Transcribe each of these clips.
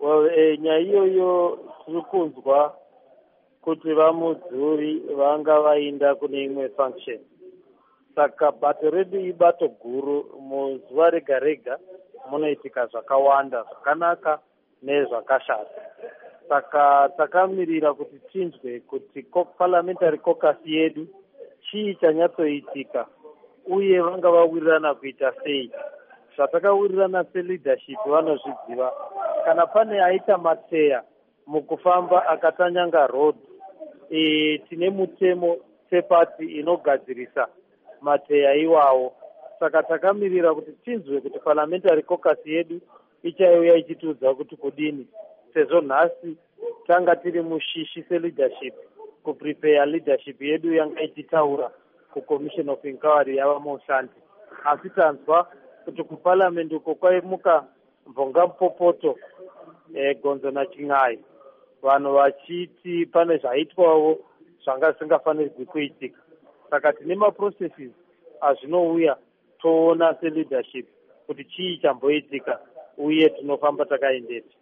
Nyaya iyoyo tiri kunzwa kuti vamudzuri vanga vainda kune imwe function. Saka bato redu ibato guru, muzuva rega rega munoitika zvakawanda zvakanaka nezvakashata. Saka takamirira kuti tinzwe kuti parliamentary caucus yedu chii chanyatsoitika uye vanga vawirirana kuita sei. Zvatakawirirana seleadership vanozviziva. Kana pane aita mateya mukufamba akatanyanga road, tine mutemo sepati inogadzirisa mateya iwawo. Saka takamirira kuti tinzwe kuti parliamentary caucus yedu ichauya ichitiudza kuti kudini, sezvo nhasi tanga tiri mushishi seleadership kuprepare leadership yedu yanga ichitaura kucommission of inquiry yava mushandi. Asi tanzwa kuti kuparliament uko kwaimuka mvonga mupopoto, gonzo nachin'ai, vanhu vachiti pane zvaitwawo zvanga zvisingafanirwi kuitika. Saka tine maprocesses azvinouya toona seleadership kuti chii chamboitika uye tinofamba takaendepi.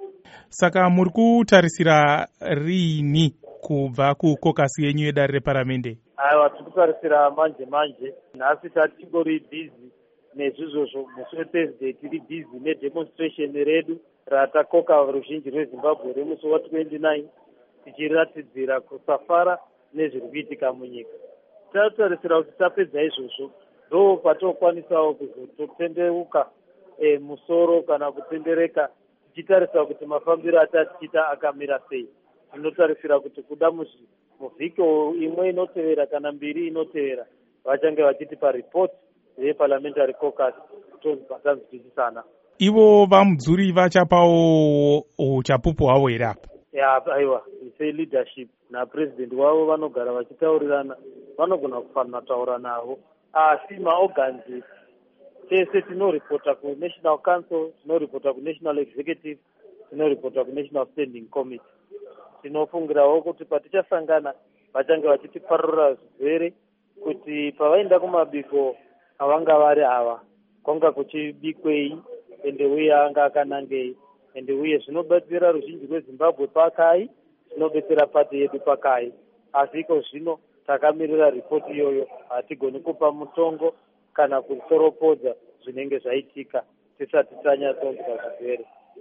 Saka muri kutarisira riini kubva kukokasi yenyu yedare reparamende? Aiwa, tiri kutarisira manje. Nhasi tatingori bhizi nezvizvozvo. Musi weThursday tiri bhizi nedemonstration redu ratakoka ruzhinji rweZimbabwe remusi wa29, tichiratidzira kusafara nezviri kuitika munyika. Tatarisira kuti tapedza izvozvo ndo patokwanisawo kuzototendeuka musoro kana kutendereka, tichitarisa kuti mafambiro atatiita akamira sei. Tinotarisira kuti kuda muvhiki imwe inotevera kana mbiri inotevera vachange vachitipa report yeparliamentary caucus tobva tanzwisisana. Ivo vamudzuri vachapawo uchapupu hwavo here apa? Aiwa, seleadership napresident wavo vanogara vachitaurirana, vanogona kufanira taura navo. Asi maorgans tese tinoripota kunational council, tinoripota kunational executive, tinoripota kunational standing committee. Tinofungirawo kuti patichasangana vachange vachitiparura zvirwere kuti pavaenda kumabiko avanga vari ava kwanga kuchibikwei ende uye anga akanangei, ende uye zvinobetsera ruzhinji rweZimbabwe pakai, zvinobetsera pati yedu pakai. Asi iko zvino takamirira ripoti iyoyo, hatigoni kupa mutongo kana kusoropodza zvinenge zvaitika tisati tanyatsonzwa zvirwere.